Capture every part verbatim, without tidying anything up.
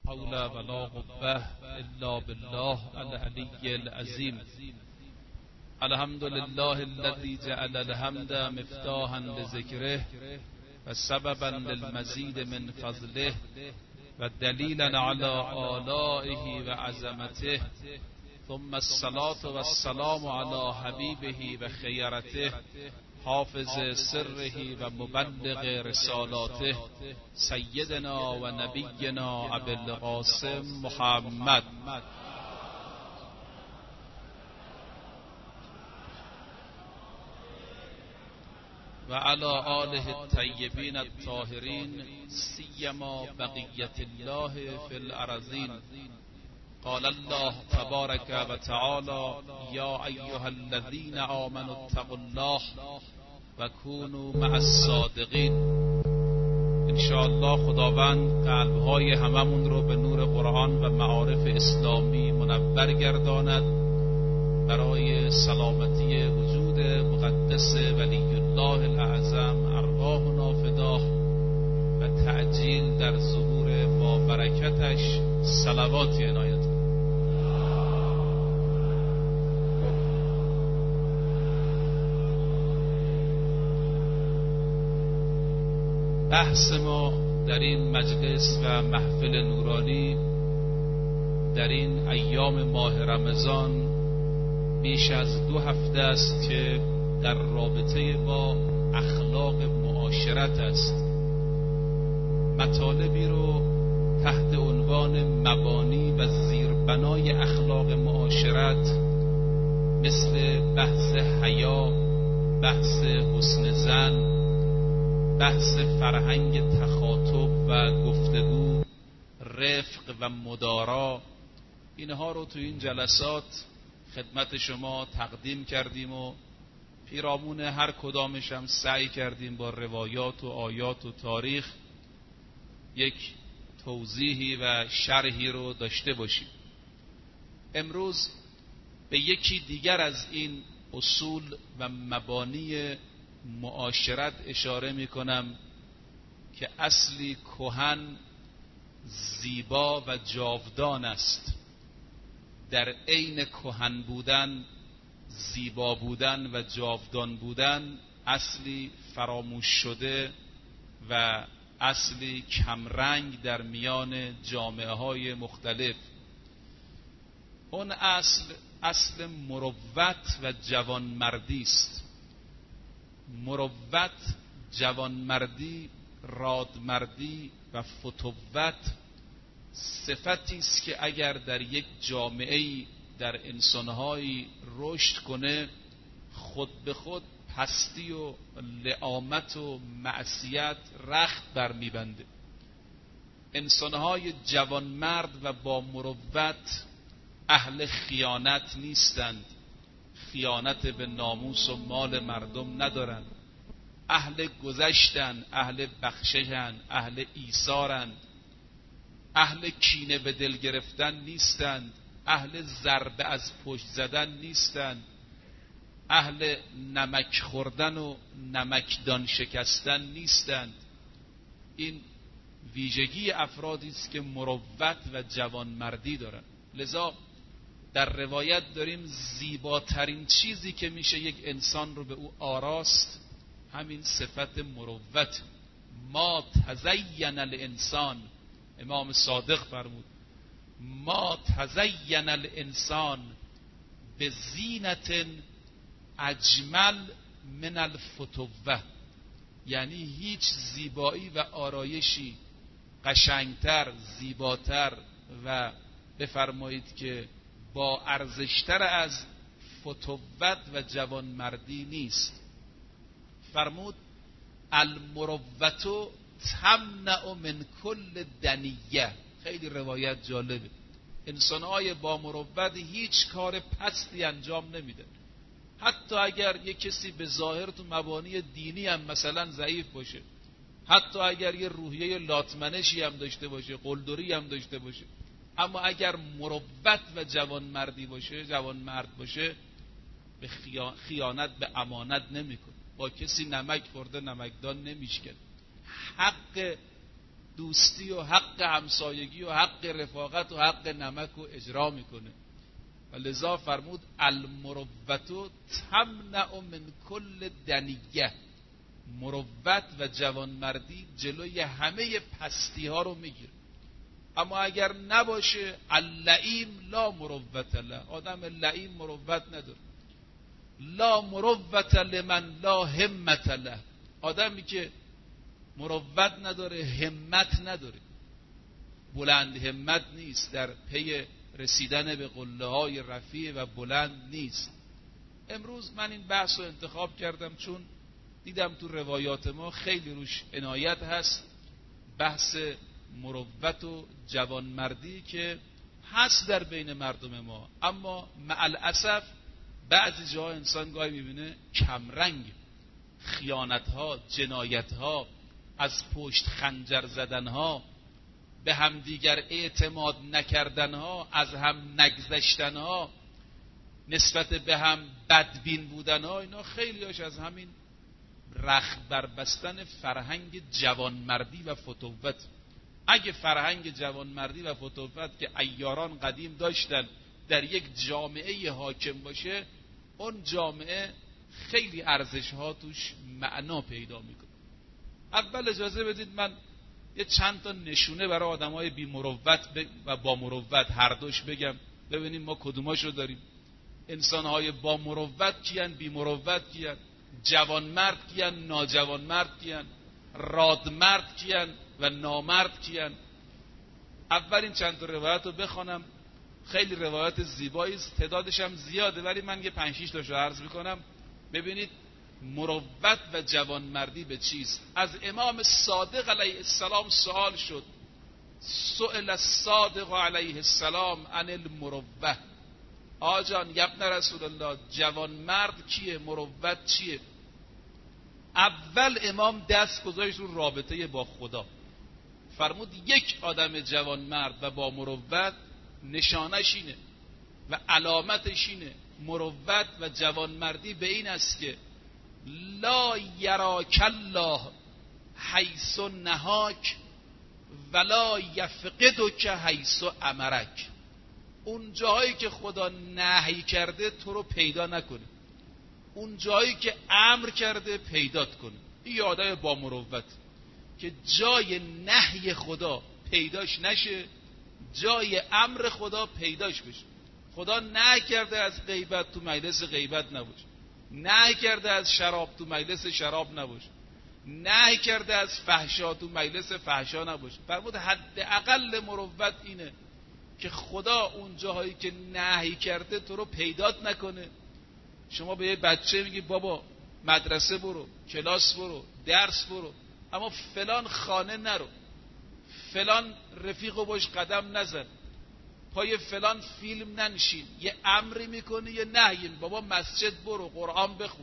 حول ولا قوة الا بالله العلی العظیم. الحمد لله الذي جعل الحمد مفتاحا لذکره و سببا للمزید من فضله و دلیلا علی آلائه و عظمته، ثم الصلاة والسلام علی حبیبه و خیرته حافظ سره و مبلغ رسالاته سیدنا و نبینا ابی القاسم محمد و علی آله الطیبین الطاهرین سیما بقیت الله فی الارضین. قال الله تبارک و تعالی یا ایها الذین آمنوا اتقوا الله و کونوا مع الصادقین. انشاءالله خداوند قلبهای هممون رو به نور قرآن و معارف اسلامی منور گرداند، برای سلامتی وجود مقدس ولی الله الاعظم ارواحنا فداه و تعجیل در ظهور با برکتش صلواتی عنایت. بحث ما در این مجلس و محفل نورانی در این ایام ماه رمضان بیش از دو هفته است که در رابطه با اخلاق معاشرت است. مطالبی رو تحت عنوان مبانی و زیربنای اخلاق معاشرت مثل بحث حیا، بحث حسن زن، بحث فرهنگ تخاطب و گفتگو، رفق و مدارا، اینها رو تو این جلسات خدمت شما تقدیم کردیم و پیرامون هر کدامش هم سعی کردیم با روایات و آیات و تاریخ یک توضیحی و شرحی رو داشته باشیم. امروز به یکی دیگر از این اصول و مبانی معاشرت اشاره می کنم که اصلی کهن، زیبا و جاودان است. در عین کهن بودن، زیبا بودن و جاودان بودن اصلی فراموش شده و اصلی کمرنگ در میان جامعه های مختلف. اون اصل اصل مروت و جوانمردی است. مروت، جوانمردی، رادمردی و فتوت صفتی است که اگر در یک جامعه‌ای در انسان‌هایی رشد کنه خود به خود پستی و لعامت و معصیت رخت بر میبنده. انسان‌های جوانمرد و با مروت اهل خیانت نیستند، خیانت به ناموس و مال مردم ندارند، اهل گذشتن، اهل بخششن، اهل ایثارند، اهل کینه به دل گرفتن نیستند، اهل ضربه از پشت زدن نیستند، اهل نمک خوردن و نمکدان شکستن نیستند. این ویژگی افرادی است که مروت و جوانمردی دارند. لذا در روایت داریم زیباترین چیزی که میشه یک انسان رو به او آراست همین صفت مروت. ما تزین الانسان، امام صادق فرمود ما تزین الانسان به زینت اجمل من الفتوه، یعنی هیچ زیبایی و آرایشی قشنگتر، زیباتر و بفرمایید که با ارزشتر از فتوت و جوانمردی نیست. فرمود المروت تمنع من کل دنیه. خیلی روایت جالبه. انسان‌های با مروت هیچ کار پستی انجام نمیدن. حتی اگر یک کسی به ظاهر تو مبانی دینی هم مثلا ضعیف باشه، حتی اگر یه روحیه لاتمنشی هم داشته باشه، قلدری هم داشته باشه، اما اگر مروت و جوانمردی باشه، جوانمرد باشه، به خیانت به امانت نمیکنه، با کسی نمک خورده نمکدان نمیشکنه، حق دوستی و حق همسایگی و حق رفاقت و حق نمک رو اجرا میکنه و لذا فرمود المروت تمنع من کل دنیه. مروت و جوانمردی جلوی همه پستی ها رو میگیره. اما اگر نباشه اللئیم لا مروت له، آدم لئیم مروت نداره. لا مروت لمن لا همت له، آدمی که مروت نداره همت نداره، بلند همت نیست، در پی رسیدن به قله های رفیع و بلند نیست. امروز من این بحث رو انتخاب کردم چون دیدم تو روایات ما خیلی روش عنایت هست، بحث مروت و جوانمردی که هست در بین مردم ما، اما مع الاسف بعضی جاها انسان گاهی میبینه کمرنگ، خیانت ها، جنایت ها، از پشت خنجر زدن ها، به هم دیگر اعتماد نکردن ها، از هم نگذشتن ها، نسبت به هم بدبین بودن ها، اینا خیلی هاش از همین رخت بربستن فرهنگ جوانمردی و فتوت. اگه فرهنگ جوانمردی و فتوت که عیاران قدیم داشتن در یک جامعه حاکم باشه، اون جامعه خیلی ارزش ها توش معنا پیدا میکنه. اول اجازه بدید من یه چند تا نشونه برای آدمای بی مروت و با مروت هر دوش بگم، ببینیم ما کدوماشو داریم. انسانهای با مروت کیان، بی مروت کیان، جوانمرد کیان، ناجوانمرد کیان، رادمرد کیان و نامرد کیان. اول این چند تا روایت رو بخونم، خیلی روایت زیبایی است، تعدادش هم زیاده ولی من یه پنج شش تاشو عرض میکنم ببینید مروت و جوانمردی به چیست. از امام صادق علیه السلام سوال شد، سئل الصادق علیه السلام عن المروه، آجان یبن رسول الله جوانمرد کیه، مروت چیه؟ اول امام دست گذاشت رو رابطه با خدا، فرمود یک آدم جوانمرد و با مروت نشانش اینه و علامتش اینه، مروت و جوانمردی به این است که لا یراک الله حیث نهاک ولا یفقدک حیث امرک. اون جایی که خدا نهی کرده تو رو پیدا نکنه، اون جایی که امر کرده پیدات کنه. این یادای با مروت که جای نهی خدا پیداش نشه، جای امر خدا پیداش بشه. خدا نهی کرده از غیبت، تو مجلس غیبت نباش. نهی کرده از شراب، تو مجلس شراب نباش. نهی کرده از فحشا، تو مجلس فحشا نباش. فرمود حداقل مروت اینه که خدا اون جاهایی که نهی کرده تو رو پیدات نکنه. شما به یه بچه میگی بابا مدرسه برو، کلاس برو، درس برو، اما فلان خانه نرو، فلان رفیقو باش قدم نزن، پای فلان فیلم ننشین. یه امری میکنه یه نهی، بابا مسجد برو، قرآن بخون.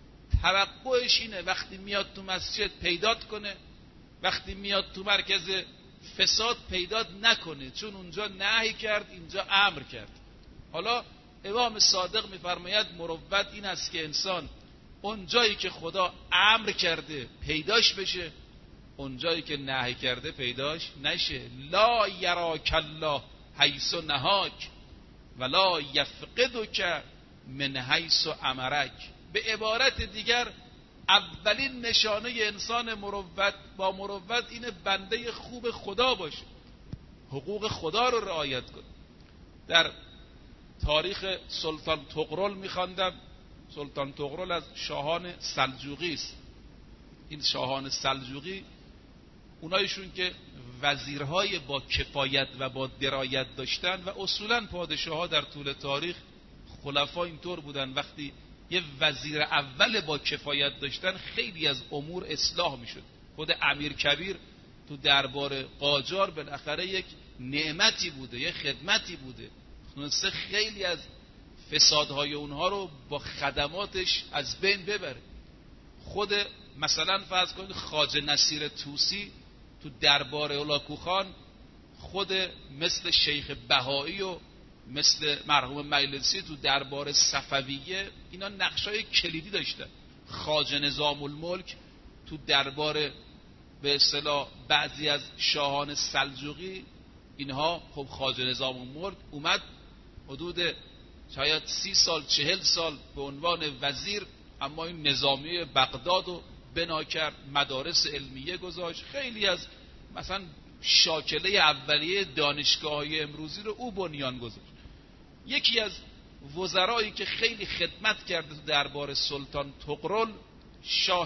توقعش اینه وقتی میاد تو مسجد پیدات کنه، وقتی میاد تو مرکز فساد پیدات نکنه، چون اونجا نهی کرد اینجا امر کرد. حالا امام صادق میفرماید مروت این است که انسان اون جایی که خدا امر کرده پیداش بشه، اون جایی که نهی کرده پیداش نشه. لا یراک الله حیث نهاک ولا یفقدک من حیث امرک. به عبارت دیگر اولین نشانه انسان مروت با مروت اینه بنده خوب خدا باشه، حقوق خدا رو رعایت کنه. در تاریخ سلطان طغرل میخواندم، سلطان طغرل از شاهان سلجوقی است. این شاهان سلجوقی اونایشون که وزیرهای با کفایت و با درایت داشتن، و اصولا پادشاه ها در طول تاریخ خلفا اینطور بودن، وقتی یه وزیر اول با کفایت داشتن خیلی از امور اصلاح میشد. خود امیر کبیر تو دربار قاجار بالاخره یک نعمتی بوده، یک خدمتی بوده، تونسته خیلی از فسادهای اونها رو با خدماتش از بین ببره. خود مثلا فرض کنید خواجه نصیر طوسی تو دربار هولاکوخان، خود مثل شیخ بهایی و مثل مرحوم مجلسی تو دربار صفویه، اینا نقشای کلیدی داشتن. خواجه نظام الملک تو دربار به اصطلاح بعضی از شاهان سلجوقی، اینها خب خواجه نظام الملک اومد حدود شاید سی سال چهل سال به عنوان وزیر، اما این نظامی بغداد رو بنا کرد، مدارس علمیه گذاشت، خیلی از مثلا شاکله اولیه دانشگاه‌های امروزی رو او بنیان گذاشت. یکی از وزرایی که خیلی خدمت کرده تو دربار سلطان طغرل شاه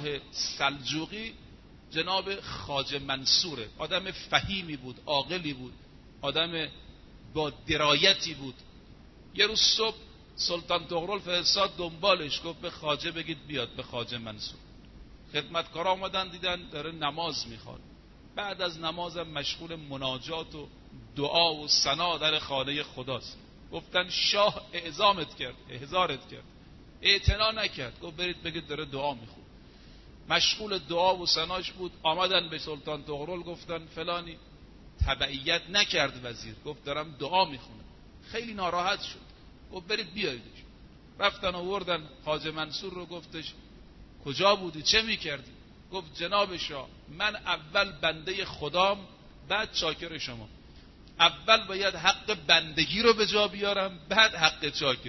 سلجوقی جناب خواجه منصوره. آدم فهیمی بود، عاقلی بود، آدم با درایتی بود. یه روز صبح سلطان طغرل فرستاد دنبالش، گفت به خواجه بگید بیاد، به خواجه منصور. خدمتکارا آمدن دیدن داره نماز میخواد. بعد از نمازم مشغول مناجات و دعا و ثنا در خانه خداست. گفتن شاه اعزامت کرد، احضارت کرد، اعتنا نکرد. گفت برید بگید داره دعا میخواد. مشغول دعا و ثناش بود. آمدن به سلطان طغرل گفتن فلانی تبعیت نکرد وزیر، گفت دارم دعا میخونم. خیلی ناراحت شد، گفت برید بیاییدش. رفتن آوردن خواجه منصور رو، گفتش کجا بودی، چه میکردی؟ گفت جناب شاه من اول بنده خدام بعد چاکر شما. اول باید حق بندگی رو به جا بیارم بعد حق چاکر.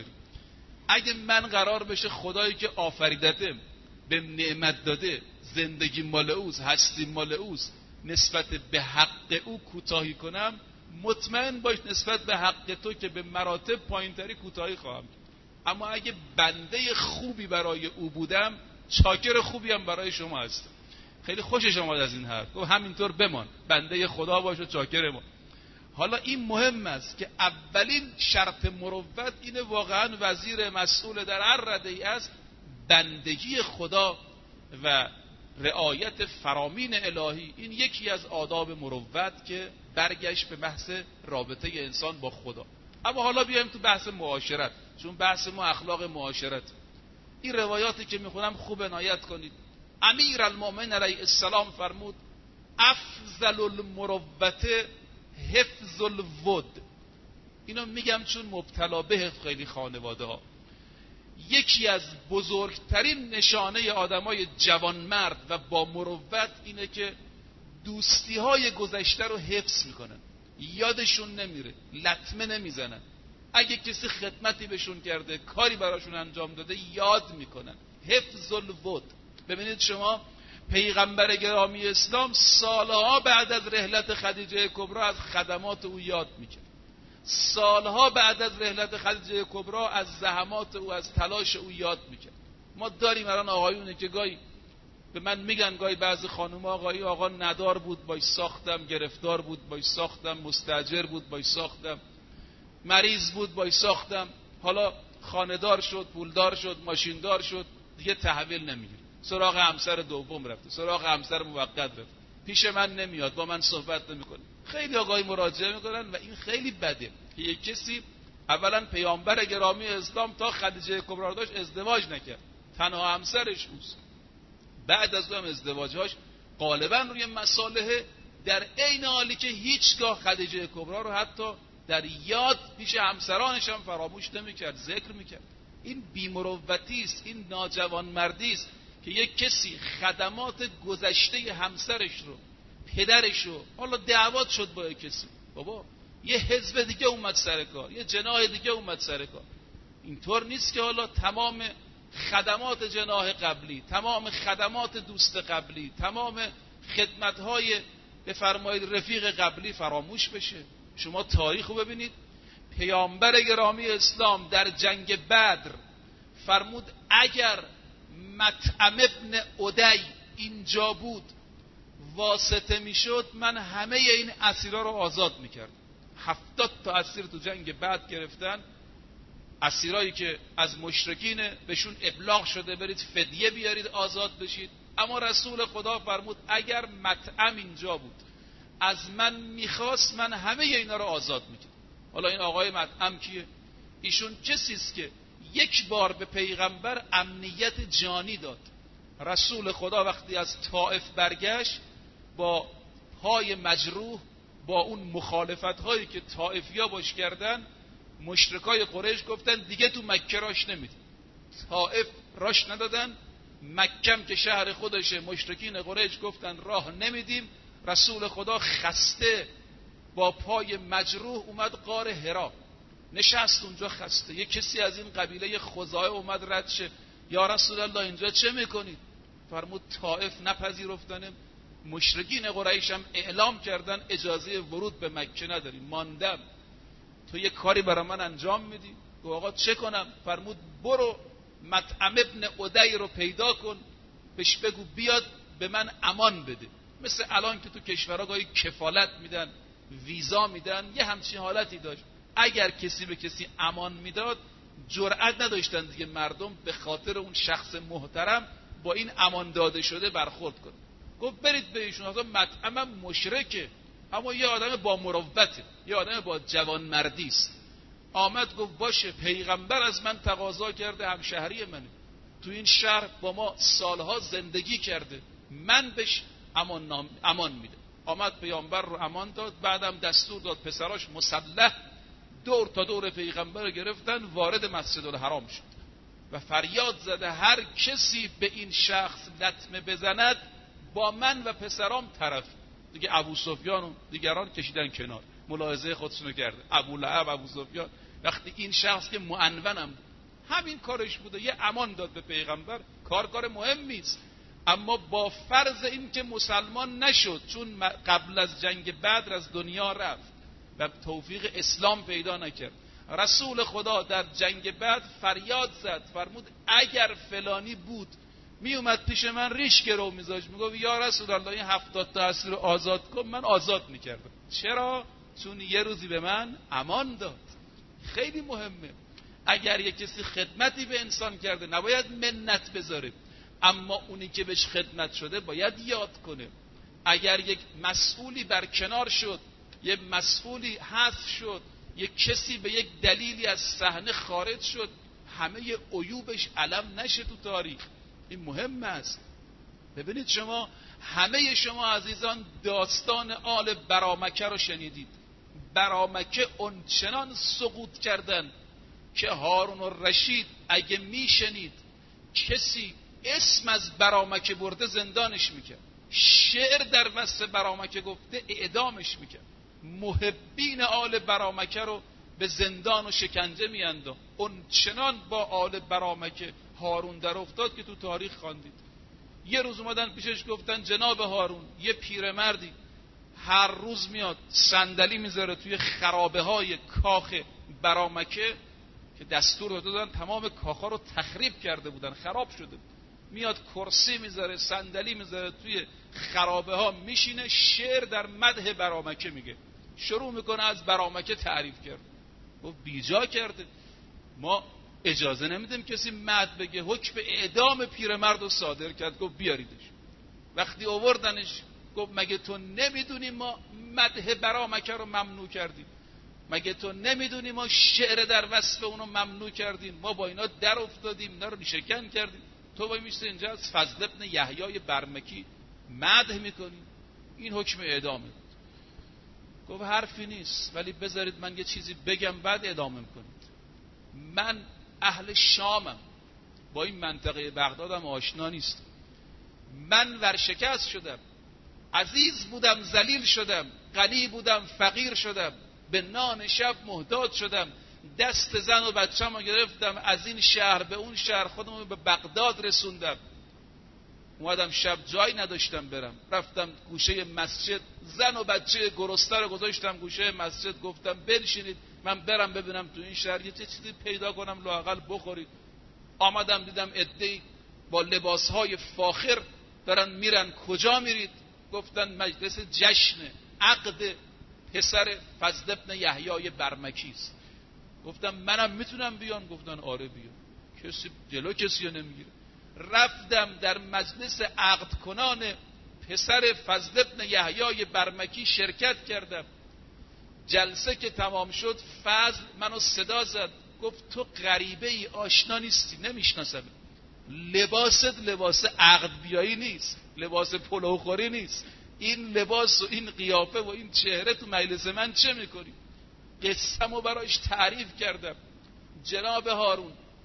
اگه من قرار بشه خدایی که آفریدته به نعمت داده، زندگی مال اوست، هستی مال اوست، نسبت به حق او کوتاهی کنم، مطمئن باش نسبت به حق تو که به مراتب پایینتری کوتاهی خواهم کرد. اما اگه بنده خوبی برای او بودم، چاکر خوبی هم برای شما هستم. خیلی خوشش آمد از این حرف، گفت همینطور بمان، بنده خدا باش و چاکر ما. حالا این مهم است که اولین شرط مروت اینه، واقعا وزیر مسئول در هر رده‌ای است بندگی خدا و رعایت فرامین الهی. این یکی از آداب مروت که برگشت به بحث رابطه انسان با خدا. اما حالا بیایم تو بحث معاشرت، چون بحث ما اخلاق معاشرت. این روایاتی که میخونم خوب عنایت کنید. امیر المؤمنین علیه السلام فرمود افضل المروت حفظ الود. اینو میگم چون مبتلا به خیلی خانواده ها. یکی از بزرگترین نشانه آدمای جوانمرد و با مروت اینه که دوستی های گذشته رو حفظ میکنن، یادشون نمیره، لطمه نمیزنن. اگه کسی خدمتی بهشون کرده، کاری براشون انجام داده، یاد میکنن. حفظ الود. ببینید شما پیغمبر گرامی اسلام سالها بعد از رحلت خدیجه کبری از خدمات او یاد میکرد. سالها بعد از رحلت خدیجه کبری از زحمات او، از تلاش او یاد میکرد. ما داریم الان آقایونه که گاهی به من میگن، گاهی بعضی خانوما آقایی آقا ندار بود باش ساختم، گرفتار بود باش ساختم، مستاجر بود باش ساختم، مریض بود باش ساختم، حالا خانه‌دار شد، پولدار شد، ماشیندار شد، دیگه تحویل نمیگیره، سراغ همسر دوم رفته، سراغ همسر موقت رفته، پیش من نمیاد، با من صحبت نمیکنه. خیلی آقای مراجعه میکنن و این خیلی بده که یک کسی اولا پیامبر گرامی اسلام تا خدیجه کبری داشت ازدواج نکرد، تنها همسرش اوست. بعد از اون ازدواجهاش غالبا روی مصالح، در عین حالی که هیچگاه خدیجه کبری رو حتی در یاد پیش همسرانش هم فراموش نمیکرد، ذکر میکرد. این بی‌مروتی است، این ناجوانمردی است که یک کسی خدمات گذشته همسرش رو، پدرش رو، حالا دعوت شد با یک کسی، بابا یه حزب دیگه اومد سر کار، یه جناح دیگه اومد سر کار. اینطور نیست که حالا تمام خدمات جناح قبلی، تمام خدمات دوست قبلی، تمام خدمت‌های بفرمایید رفیق قبلی فراموش بشه. شما تاریخ رو ببینید. پیامبر گرامی اسلام در جنگ بدر فرمود اگر مطعم ابن عدی اینجا بود واسطه میشد، من همه این اسیرا رو آزاد میکرد. هفتاد تا اسیر تو جنگ بدر گرفتن، اسیرایی که از مشرکین بهشون ابلاغ شده برید فدیه بیارید آزاد بشید. اما رسول خدا فرمود اگر مطعم اینجا بود از من میخواست، من همه اینا رو آزاد میکرد. حالا این آقای مطعم کیه؟ ایشون کسی است که یک بار به پیغمبر امنیت جانی داد. رسول خدا وقتی از طائف برگشت با پای مجروح، با اون مخالفت هایی که طائفیا باش کردن، مشرکای قریش گفتن دیگه تو مکه راش نمیدیم. طائف راش ندادن، مکم که شهر خودشه، مشرکین قریش گفتن راه نمیدیم. رسول خدا خسته با پای مجروح اومد غار حرا، نشست اونجا خسته. یک کسی از این قبیله خزاعه اومد رد شه، یا رسول الله اینجا چه میکنید؟ فرمود طائف نپذیرفتن، مشرکین قریش هم اعلام کردن اجازه ورود به مکه نداریم، ماندم. تو یه کاری برای من انجام میدی؟ گفت آقا چه کنم؟ فرمود برو مطعم ابن عدی رو پیدا کن، بهش بگو بیاد به من امان بده. مثل الان که تو کشورها گاهی کفالت میدن، ویزا میدن، یه همچین حالتی داشت. اگر کسی به کسی امان میداد جرئت نداشتن دیگه مردم به خاطر اون شخص محترم با این امان داده شده برخورد کنن. گفت برید به ایشون، اصلا مطعمم مشرکه اما یه آدم با مروته، یه آدم با جوانمردی است. آمد گفت باشه، پیغمبر از من تقاضا کرده، همشهری منه، تو این شهر با ما سالها زندگی کرده، من بهش امان, نام... امان میده. آمد پیامبر رو امان داد، بعدم دستور داد پسراش مسلح دور تا دور پیغمبر رو گرفتن، وارد مسجد الحرام شد و فریاد زده هر کسی به این شخص لطمه بزند با من و پسرام طرف. دیگه ابو سفیان و دیگران کشیدن کنار، ملاحظه خودشونو کرده. ابو لهب، ابو سفیان، وقتی این شخص که معنونم همین کارش بوده، یه امان داد به پیغمبر، کار کار مهمی است، اما با فرض این که مسلمان نشد، چون قبل از جنگ بدر از دنیا رفت و توفیق اسلام پیدا نکرد. رسول خدا در جنگ بدر فریاد زد، فرمود اگر فلانی بود می اومد پیش من ریش گرو میذاشت، میگفت یا رسول الله این هفتاد تا اسیر رو آزاد کن، من آزاد میکردم. چرا؟ چون یه روزی به من امان داد. خیلی مهمه. اگر یک کسی خدمتی به انسان کرده نباید منت بذاره، اما اونی که بهش خدمت شده باید یاد کنه. اگر یک مسئولی برکنار شد، یک مسئولی حذف شد، یک کسی به یک دلیلی از صحنه خارج شد، همه عیوبش علم نشه تو تاریخ. این مهم است. ببینید شما همه شما عزیزان داستان آل برامکه رو شنیدید. برامکه اونچنان سقوط کردن که هارون الرشید اگه میشنید کسی اسم از برامکه برده زندانش میکرد، شعر در وصف برامکه گفته اعدامش میکرد. محبین آل برامکه رو به زندان و شکنجه میانداخت. اونچنان با آل برامکه هارون در افتاد که تو تاریخ خواندید. یه روز اومدن پیشش گفتن جناب هارون، یه پیرمردی هر روز میاد صندلی میذاره توی خرابه های کاخ برامکه که دستور داده دادن تمام کاخا رو تخریب کرده بودن، خراب شده بود. میاد کرسی میذاره، صندلی میذاره توی خرابه ها میشینه، شعر در مدح برامکه میگه، شروع میکنه از برامکه تعریف کرد. گفت بیجا کرده، ما اجازه نمیدیم کسی مدح بگه. حکم اعدام پیرمرد رو صادر کرد، گفت بیاریدش. وقتی آوردنش گفت مگه تو نمیدونی ما مدح برامکه رو ممنوع کردیم؟ مگه تو نمیدونی ما شعر در وصف اونو ممنوع کردیم؟ ما با اینا در افتادیم، اینا رو ریشه‌کن کردیم، تو باید میشه اینجا از فضل ابن یحیی برمکی مدح میکنی؟ این حکم اعدامه. گفت حرفی نیست، ولی بذارید من یه چیزی بگم بعد اعدام کنید. من اهل شامم، با این منطقه بغدادم آشنا نیست. من ورشکست شدم، عزیز بودم ذلیل شدم، غنی بودم فقیر شدم، به نان شب محتاج شدم، دست زن و بچه‌مو گرفتم، از این شهر به اون شهر خودمو به بغداد رسوندم. اومدم شب جایی نداشتم برم، رفتم گوشه مسجد، زن و بچه گرسنه رو گذاشتم گوشه مسجد، گفتم بنشینید من برم ببینم تو این شهر یه چیزی پیدا کنم لااقل بخورید. آمدم دیدم عده‌ای با لباسهای فاخر دارن میرن. کجا میرید؟ گفتن مجلس جشن عقد پسر فضل ابن یحیی برمکی است. گفتم منم میتونم بیام؟ گفتن آره بیا، کسی جلو کسی رو نمیگیره. رفتم در مجلس عقد کنان پسر فضل ابن یحیی برمکی شرکت کردم. جلسه که تمام شد فضل منو صدا زد، گفت تو غریبه ای، آشنا نیستی، نمیشناسم. لباست لباس عقد بیایی نیست، لباس پلوخوری نیست. این لباس و این قیافه و این چهره تو مجلس من چه میکنی؟ قصه‌مو برایش تعریف کردم. جناب هارون،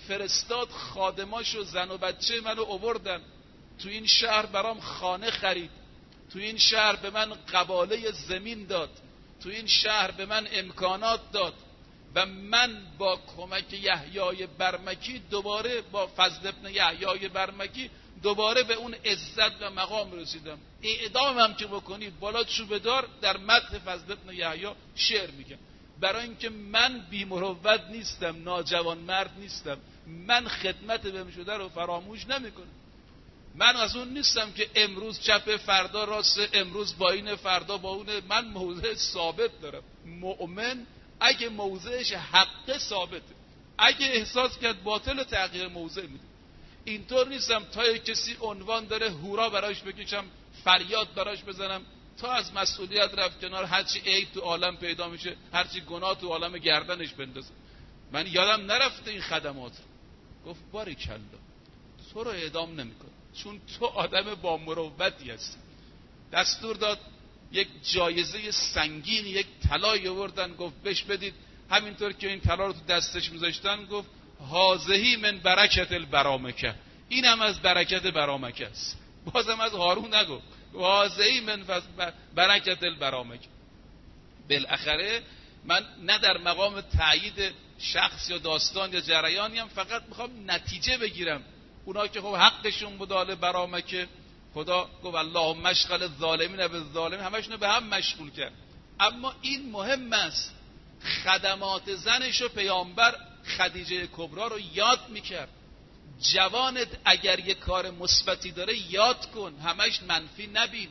فرستاد خادماشو، زن و بچه منو آوردن تو این شهر، برام خانه خرید، تو این شهر به من قباله زمین داد، تو این شهر به من امکانات داد و من با کمک یحیای برمکی دوباره، با فضل ابن یحیای برمکی دوباره به اون عزت و مقام رسیدم. اعدام هم که بکنی بالا چوبه دار، در مدح فضل ابن یحیی شعر میگم، برای اینکه من بی مروت نیستم، ناجوان مرد نیستم، من خدمت بهم شده رو فراموش نمیکنم. من از اون نیستم که امروز چپ فردا راست، امروز با این فردا با اونه. من موضع ثابت دارم. مؤمن اگه موضعش حق ثابته، اگه احساس کرد باطل تغییر موضع میده. اینطور نیستم تا کسی عنوان داره هورا براش بکشم، فریاد براش بزنم، تا از مسئولیت رفت کنار، هرچی عیب تو عالم پیدا میشه، هرچی گناه تو عالم گردنش بندازه. من یادم نرفته این خدمات رو. گفت باریکلا، تو رو اعدام نمیکنه چون تو آدم با مروتی هستی. دستور داد یک جایزه سنگین، یک طلای آوردن، گفت بهش بدید. همینطور که این طلا رو تو دستش میذاشتن گفت هازهی من برکت البرامکه، این هم از برکت برامکه است. بازم از هارون نگفت، هازهی من برکت البرامکه. بالاخره من نه در مقام تایید شخص یا داستان یا جریانی هم، فقط میخوام نتیجه بگیرم. اونا که خب حقشون بود آل برامکه، خدا گفت اللهم مشغل الظالمین بالظالمین، همشون به هم مشغول کرد. اما این مهم است، خدمات زنشو پیامبر خدیجه کبرا رو یاد میکرد. جوانت اگر یک کار مثبتی داره یاد کن، همش منفی نبین.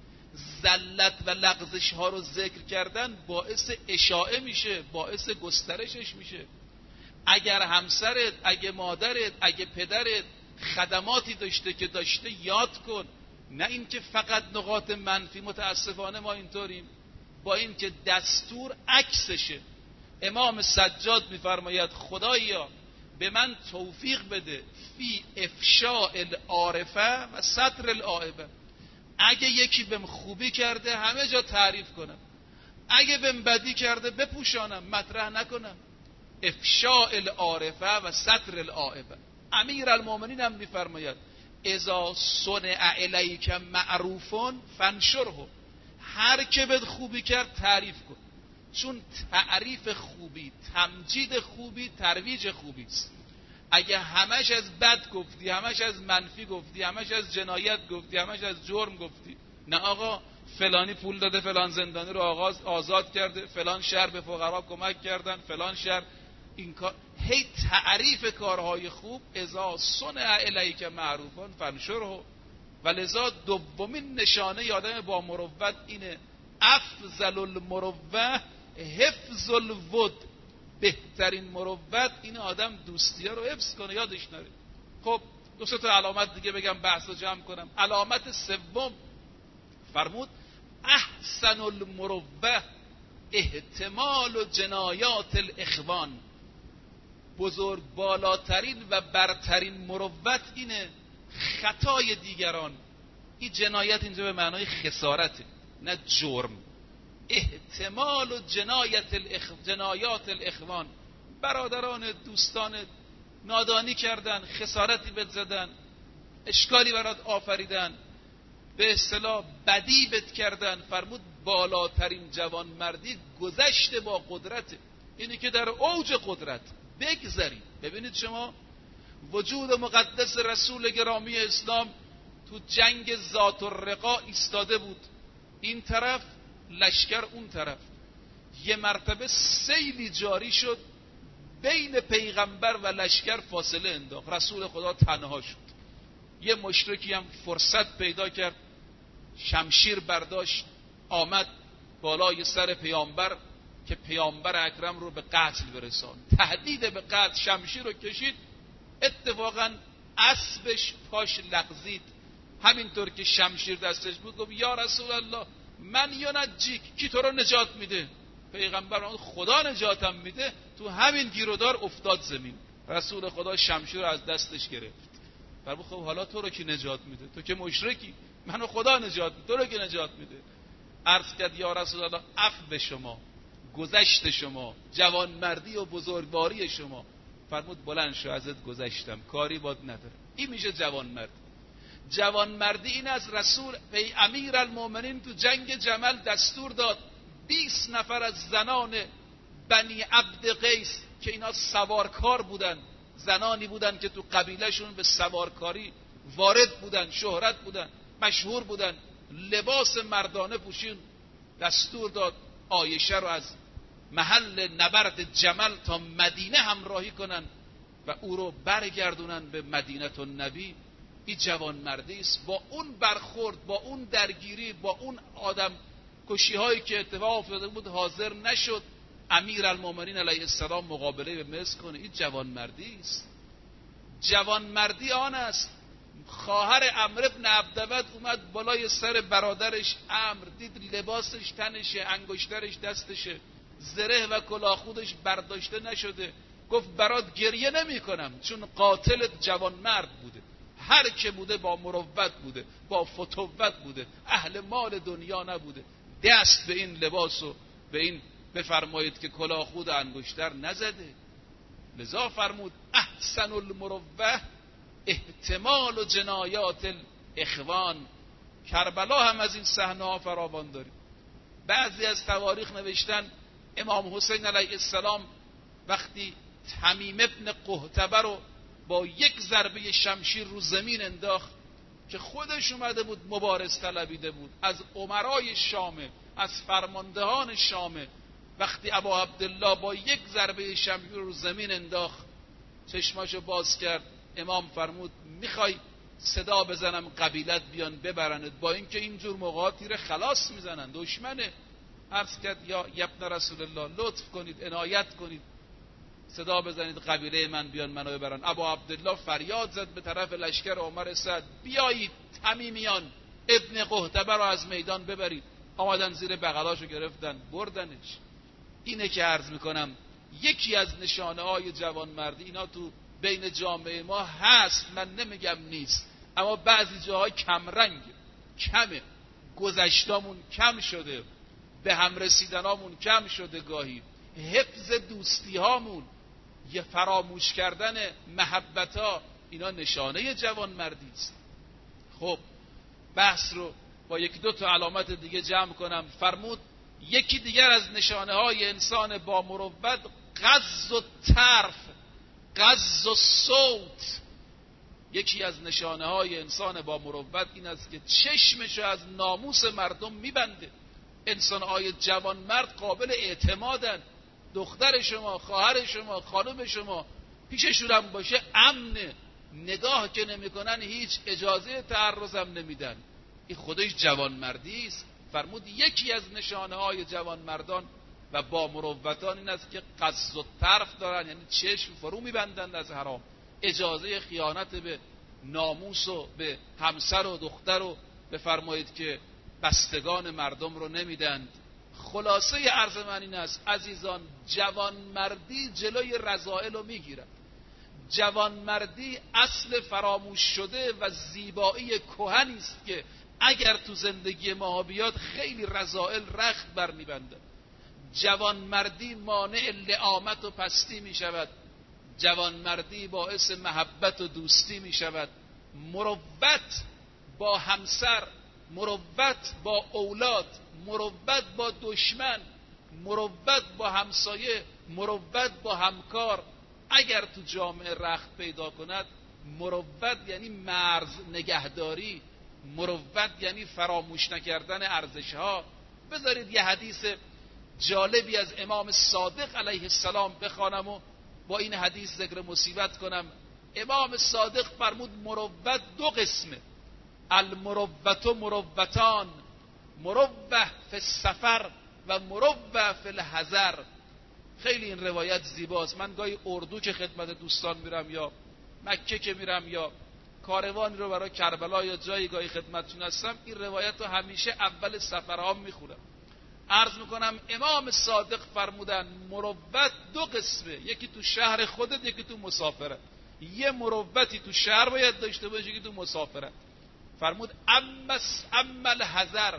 ذلت و لغزش ها رو ذکر کردن باعث اشاعه میشه، باعث گسترشش میشه. اگر همسرت، اگه مادرت، اگه پدرت خدماتی داشته که داشته یاد کن، نه اینکه فقط نقاط منفی. متاسفانه ما اینطوریم، با اینکه دستور عکسشه. امام سجاد میفرماید خدایا به من توفیق بده فی افشاء العارفه و ستر العائبه. اگه یکی بهم خوبی کرده همه جا تعریف کنم، اگه بهم بدی کرده بپوشانم، مطرح نکنم. افشاء العارفه و ستر العائبه. امیرالمومنین هم میفرماید اذا صنع الیک معروفون فانشره، هر که بهت خوبی کرد تعریف کن، چون تعریف خوبی، تمجید خوبی، ترویج خوبی است. اگه همش از بد گفتی، همش از منفی گفتی، همش از جنایت گفتی، همش از جرم گفتی، نه آقا فلانی پول داده، فلان زندانی رو آغاز آزاد کرده، فلان شهر به فقرا کمک کردن، فلان شهر این کار، هی تعریف کارهای خوب. اذا صنع الیک معروفان فانشره. ولذا دومین نشانه آدم با مروت اینه، افضل المروه حفظ الود. بهترین مروت این آدم دوستی ها رو حفظ کنه، یادش نره. خب دو سه تا علامت دیگه بگم بحث رو جمع کنم. علامت سوم فرمود احسن المروه احتمال و جنایات الاخوان. بزرگ بالاترین و برترین مروت اینه خطای دیگران. این جنایت اینجا به معنای خسارته، نه جرم. احتمال و جنایت الاخ... جنایات الاخوان. برادران، دوستان نادانی کردن، خسارتی بهت زدن، اشکالی برات آفریدن، به اصطلاح بدی بهت کردن. فرمود بالاترین جوانمردی گذشته با قدرت، اینی که در اوج قدرت بگذری. ببینید شما وجود مقدس رسول گرامی اسلام تو جنگ ذات الرقاع ایستاده بود، این طرف لشکر اون طرف. یه مرتبه سیلی جاری شد بین پیغمبر و لشکر، فاصله انداخت، رسول خدا تنها شد. یه مشرکی هم فرصت پیدا کرد، شمشیر برداشت، آمد بالای سر پیامبر که پیامبر اکرم رو به قتل برسان. تهدید به قتل، شمشیر رو کشید، اتفاقا اسبش پاش لغزید. همینطور که شمشیر دستش بود گفت یا رسول الله من ینجیک، کی تو رو نجات میده؟ پیغمبر اون خدا نجاتم میده. تو همین گیرودار افتاد زمین. رسول خدا شمشیر رو از دستش گرفت. فرمود خب حالا تو رو کی نجات میده؟ تو که مشرکی، منو خدا نجات میده، تو رو کی نجات میده؟ عرض کرد یا رسول الله عفو به شما، گذشت شما، جوانمردی و بزرگواری شما. فرمود بلند شو، ازت گذشتم، کاری باد نداره. این میشه جوانمرد. جوانمردی این از رسول ای امیرالمومنین تو جنگ جمل دستور داد بیست نفر از زنان بنی عبد قیس که اینا سوارکار بودن، زنانی بودن که تو قبیلهشون به سوارکاری وارد بودن، شهرت بودن، مشهور بودن، لباس مردانه پوشین، دستور داد عایشه رو از محل نبرد جمل تا مدینه همراهی کنن و او رو برگردونن به مدینه النبی. این جوانمردی است. با اون برخورد، با اون درگیری، با اون آدم کشی هایی که اتفاق افتاده بود حاضر نشد امیرالمومنین علیه السلام مقابله به مصر کنه. این جوانمردی است. جوانمردی آن است خواهر عمرو بن عبدود اومد بالای سر برادرش عمرو، دید لباسش تنشه، انگشترش دستشه، زره و کلاهخودش برداشته نشده، گفت برات گریه نمی کنم چون قاتلت جوانمرد بوده، هر که بوده با مروت بوده، با فتوت بوده، اهل مال دنیا نبوده، دست به این لباس و به این بفرمایید که کلاهخود انگشتر نزده. لذا فرمود احسن المروه احتمال و جنایات الاخوان. کربلا هم از این صحنه ها فراوان داریم. بعضی از تواریخ نوشتن امام حسین علیه السلام وقتی تمیم ابن قحطبه رو با یک ضربه شمشیر رو زمین انداخت که خودش اومده بود مبارز طلبیده بود، از امرای شامه، از فرماندهان شامه، وقتی ابا عبدالله با یک ضربه شمشیر رو زمین انداخت چشماشو باز کرد، امام فرمود میخوای صدا بزنم قبیلت بیان ببرند، با اینکه اینجور موقعا تیر خلاص میزنن دشمنه. عرض کرد یا ابن رسول الله لطف کنید عنایت کنید صدا بزنید قبیله من بیان منو ببرن. ابا عبدالله فریاد زد به طرف لشکر عمر سعد بیایید تمیمیان ابن قحطبه رو از میدان ببرید. آمدن زیر بغلاشو گرفتن بردنش. اینه که عرض میکنم یکی از نشانه های جوانمردی اینا تو بین جامعه ما هست، من نمیگم نیست، اما بعضی جاهای کمرنگ، کمه، گذشتامون کم شده، به هم رسیدنامون کم شده، گاهی حفظ دوستی هامون، یه فراموش کردن محبت ها، اینا نشانه جوانمردی است. خب بحث رو با یک دو تا علامت دیگه جمع کنم. فرمود یکی دیگر از نشانه های انسان با مروت غض و طرف، غض و صوت. یکی از نشانه های انسان با مروت این است که چشمشو از ناموس مردم میبنده. انسان های جوانمرد قابل اعتمادن، دختر شما، خواهر شما، خانم شما پیششون هم باشه امنه، نگاه که نمیکنن هیچ اجازه تعرض هم نمیدن. این خودش جوانمردی است. فرمود یکی از نشانه های جوانمردان و با مروتان این است که قصد و طرف دارن، یعنی چشم فرو میبندند از حرام، اجازه خیانت به ناموس و به همسر و دختر و بفرمایید که بستگان مردم رو نمیدند. خلاصه عرض من این است عزیزان، جوانمردی جلوی رذائل رو میگیرد. جوانمردی اصل فراموش شده و زیبایی کهنی است که اگر تو زندگی ما بیاد خیلی رذائل رخت بر میبنده. جوانمردی مانع لعامت و پستی می شود. جوانمردی باعث محبت و دوستی می شود. مروت با همسر، مروت با اولاد، مروت با دشمن، مروت با همسایه، مروت با همکار اگر تو جامعه رخت پیدا کند، مروت یعنی مرز نگهداری، مروت یعنی فراموش نکردن ارزش‌ها. بذارید یه حدیث جالبی از امام صادق علیه السلام بخوانم و با این حدیث ذکر مصیبت کنم. امام صادق فرمود مروت دو قسمه، المروت مروتان، مروه فی السفر و مروه فی الحضر. خیلی این روایت زیباست. من گاهی اردو که خدمت دوستان میرم یا مکه که میرم یا کاروانی رو برای کربلا یا جایی گاهی خدمتشون هستم، این روایت رو همیشه اول سفرهام میخونم. عرض میکنم امام صادق فرمودن مروت دو قسمه، یکی تو شهر خودت، یکی تو مسافرت. یه مروتی تو شهر باید داشته باشی، یکی تو مسافرت. فرمود اما اما الحذر،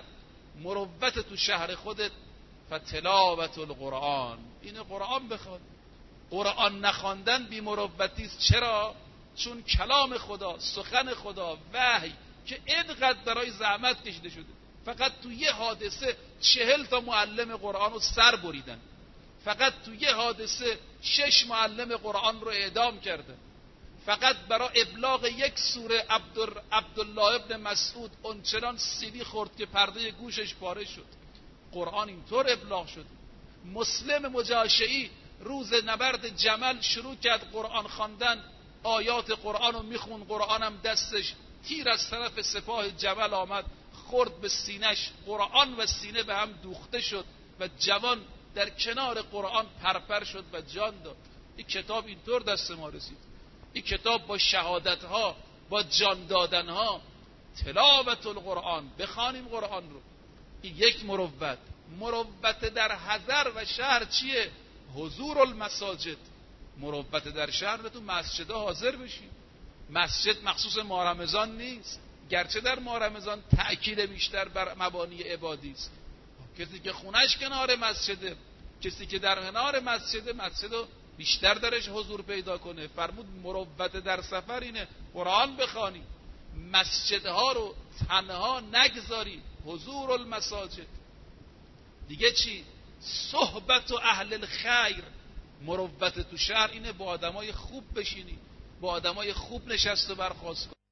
مروت تو شهر خودت فتلاوت القرآن، این قرآن بخوان. قرآن نخواندن بی مروتی است. چرا؟ چون کلام خدا، سخن خدا، وحی که اینقدر برای زحمت کشیده شده، فقط تو یه حادثه چهل تا معلم قرآن رو سر بریدن، فقط تو یه حادثه شش معلم قرآن رو اعدام کردن، فقط برای ابلاغ یک سوره عبدالله ابن مسعود اونچنان سیلی خورد که پرده گوشش پاره شد. قرآن اینطور ابلاغ شد. مسلم مجاشعی روز نبرد جمل شروع کرد قرآن خواندن، آیات قرآن رو میخون، قرآن هم دستش، تیر از طرف سپاه جمل آمد خورد به سینش، قرآن و سینه به هم دوخته شد و جوان در کنار قرآن پرپر شد و جان داد. این کتاب اینطور دست ما رسید. این کتاب با شهادت ها، با جان دادن ها، تلاوت القرآن، بخوانیم قرآن رو. این یک مروت. مروت در حضر و شهر چیه؟ حضور المساجد. مروت در شهر تو مسجد حاضر بشیم. مسجد مخصوص ماه رمضان نیست، گرچه در ماه رمضان تأکید بیشتر بر مبانی عبادی است. کسی که خونش کنار مسجده، کسی که در کنار مسجده، مسجدو بیشتر درش حضور پیدا کنه. فرمود مروت در سفر اینه قرآن بخوانی، مسجدها رو تنها نگذاری، حضور المساجد. دیگه چی؟ صحبت و اهل الخیر. مروت تو شهر اینه با آدمای خوب بشینی، با آدمای خوب نشست و برخاست کن،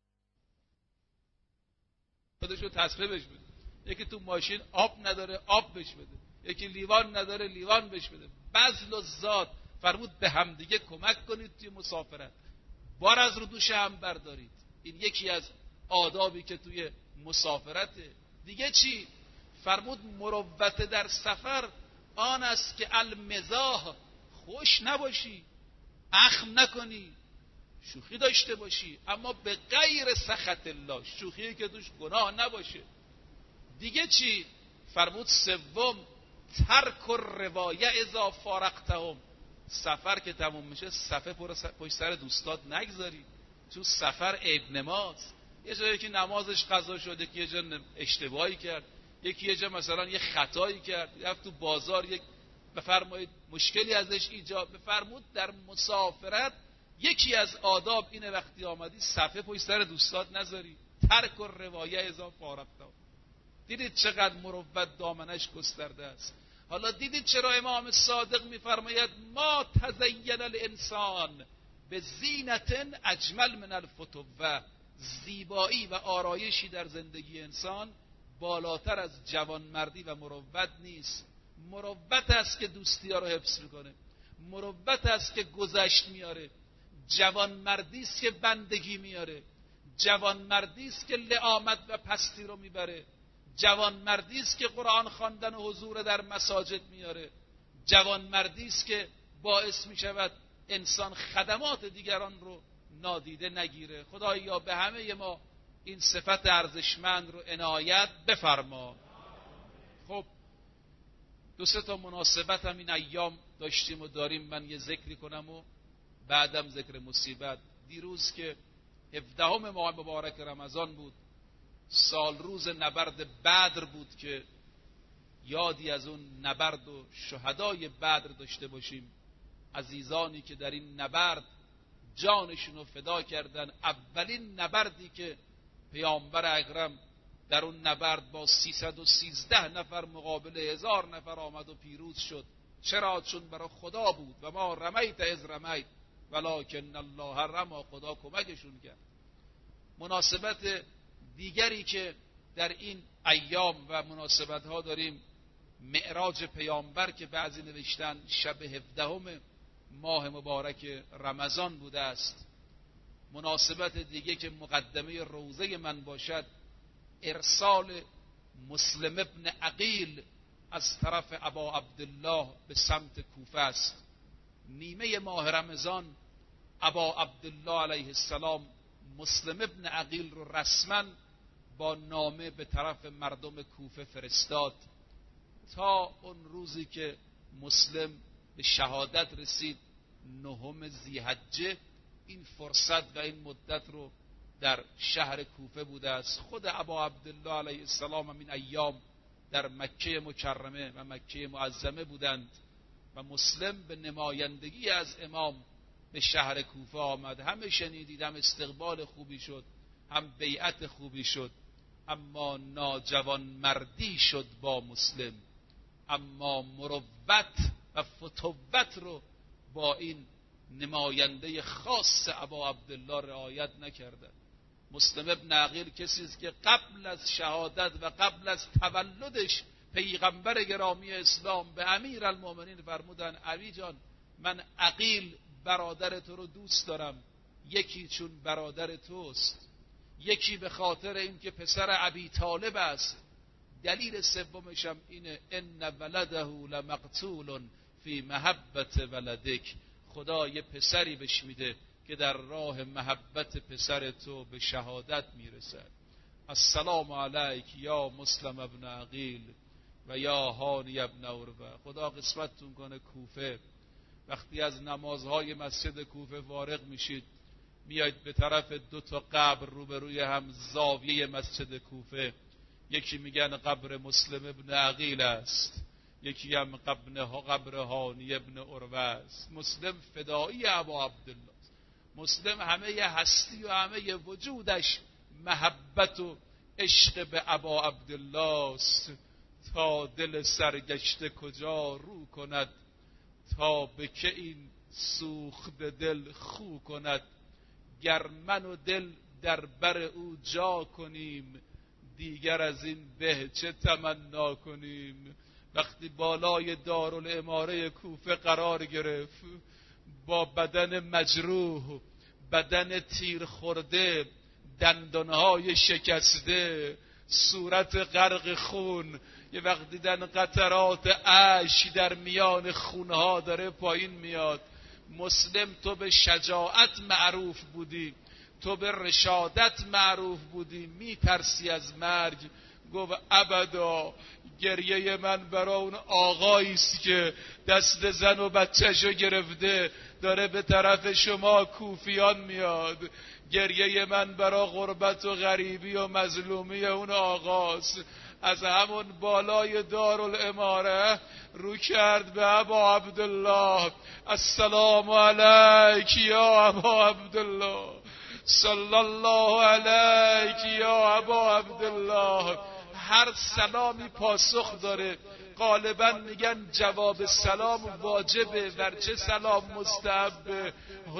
خودشو تصفیه بش بده. یکی تو ماشین آب نداره آب بش بده، یکی لیوان نداره لیوان بش بده. بذل و زاد. فرمود به همدیگه کمک کنید توی مسافرت، بار از رو دوش هم بردارید. این یکی از آدابی که توی مسافرته. دیگه چی؟ فرمود مروت در سفر آن است که المزاح، خوش نباشی، اخم نکنی، شوخی داشته باشی، اما به غیر سخط الله، شوخی که توش گناه نباشه. دیگه چی؟ فرمود سوم ترک الروایه اذا فارقتهم. سفر که تموم میشه صفه پشت سر دوستات نگذاری، تو سفر عیب نماز. یه جایی که نمازش قضا شده، که یه جا اشتباهی کرد، یکی یه جا مثلا یه خطایی کرد، رفت تو بازار یک بفرمایید مشکلی ازش ایجاد. بفرمود در مسافرت یکی از آداب اینه وقتی آمدی صفه پشت سر دوستات نذاری. ترک الروایه اذا فارقتهم. دیدید چقدر مروت دامنش گسترده است. حالا دیدید چرا امام صادق میفرماید ما تزین الانسان به زینت اجمل من الفتوه. زیبایی و آرایشی در زندگی انسان بالاتر از جوانمردی و مروت نیست. مروت است که دوستی ها رو حفظ میکنه، مروت است که گذشت میاره، جوانمردی است که بندگی میاره، جوانمردی است که لعامت و پستی رو میبره، جوانمردی است که قرآن خواندن و حضور در مساجد میاره، جوانمردی است که باعث میشود انسان خدمات دیگران رو نادیده نگیره. خدایا به همه ما این صفت ارزشمند رو عنایت بفرما. خب دو سه تا مناسبت هم این ایام داشتیم و داریم. من یه ذکری کنم و بعدم ذکر مصیبت. دیروز که هفدهم ماه مبارک رمضان بود، سال روز نبرد بدر بود، که یادی از اون نبرد و شهدای بدر داشته باشیم. عزیزانی که در این نبرد جانشون رو فدا کردن. اولین نبردی که پیامبر اکرم در اون نبرد با سیصد و سیزده نفر مقابل هزار نفر آمد و پیروز شد. چرا؟ چون برای خدا بود. و ما رمیت از رمیت ولکن الله رمی. خدا کمکشون کرد. مناسبت دیگری که در این ایام و مناسبت ها داریم، معراج پیامبر که بعضی نوشتن شب هفدهم ماه مبارک رمضان بوده است. مناسبت دیگه که مقدمه روزه من باشد، ارسال مسلم ابن عقیل از طرف ابا عبدالله به سمت کوفه است. نیمه ماه رمضان ابا عبدالله علیه السلام مسلم ابن عقیل رو رسما با نامه به طرف مردم کوفه فرستاد تا اون روزی که مسلم به شهادت رسید، نهم ذی‌حجه، این فرصت و این مدت رو در شهر کوفه بوده است. خود ابا عبدالله علیه السلام هم این ایام در مکه مکرمه و مکه معظمه بودند و مسلم به نمایندگی از امام به شهر کوفه آمد. همه شنیدید، هم استقبال خوبی شد، هم بیعت خوبی شد، اما ناجوان مردی شد با مسلم، اما مروت و فتوت رو با این نماینده خاص ابا عبدالله رعایت نکردند. مسلم ابن عقیل کسی است که قبل از شهادت و قبل از تولدش پیغمبر گرامی اسلام به امیرالمومنین فرمودن علی جان، من عقیل برادر تو رو دوست دارم، یکی چون برادر توست، یکی به خاطر این که پسر ابی طالب است، دلیل سومش هم اینه ان ولده لمقتول فی محبت ولدک، خدا یه پسری بهش میده که در راه محبت پسر تو به شهادت میرسد. السلام علیک یا مسلم ابن عقیل و یا هانی ابن عروه. خدا قسمتتون کنه کوفه وقتی از نمازهای مسجد کوفه فارغ میشید میاید به طرف دو تا قبر روبروی هم زاویه مسجد کوفه، یکی میگن قبر مسلم ابن عقیل است، یکی هم قبر قبر هانی ابن عروه است. مسلم فدایی ابا عبدالله، مسلم همه هستی و همه وجودش محبت و عشق به ابا عبدالله است. تا دل سرگشته کجا رو کند، تا به که این سوخت دل خو کند، گر من و دل در بر او جا کنیم، دیگر از این به چه تمنا کنیم. وقتی بالای دارالاماره کوفه قرار گرفت با بدن مجروح، بدن تیر خورده، دندانهای شکسته، صورت غرق خون، یه وقت دیدن قطرات اشک در میان خونها داره پایین میاد. مسلم تو به شجاعت معروف بودی، تو به رشادت معروف بودی، میترسی از مرگ. گفت ابدا، گریه من برای اون آقایی است که دست زن و بچه‌شو گرفته داره به طرف شما کوفیان میاد. گریه من برای غربت و غریبی و مظلومی اون آقاست. از همون بالای دارالاماره رو کرد به ابا عبدالله، السلام علیک یا ابا عبدالله، صلی الله علیک یا ابا عبدالله. هر سلامی پاسخ داره، غالبا میگن جواب سلام واجبه، ورچه سلام مستحبه.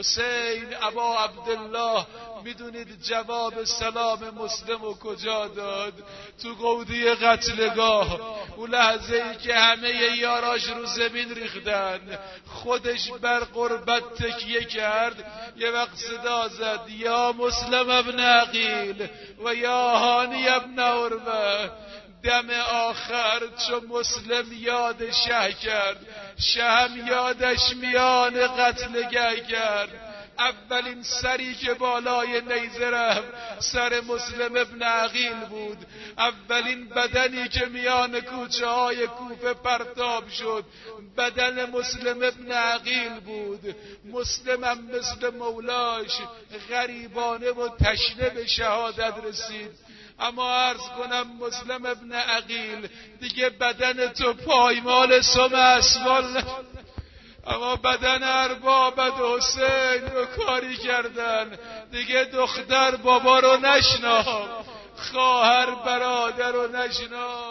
حسین ابا عبدالله میدونید جواب سلام مسلم و کجا داد؟ تو گودی قتلگاه، اون لحظه ای که همه یاراش رو زمین ریختن، خودش بر قربت تکیه کرد، یه وقت صدا زد یا مسلم ابن عقیل و یا هانی ابن عروه. دم آخر چون مسلم یاد شه کرد، شه هم یادش میان قتلگاه کرد. اولین سری که بالای نیزه رفت سر مسلم ابن عقیل بود. اولین بدنی که میان کوچه های کوفه پرتاب شد بدن مسلم ابن عقیل بود. مسلم هم مثل مولاش غریبانه و تشنه به شهادت رسید. اما عرض کنم مسلم ابن عقیل دیگه بدن تو پایمال سم اسوال، اما بدن ارباب حسین رو کاری کردن. دیگه دختر بابا رو نشناخت، خواهر برادر رو نشناخت.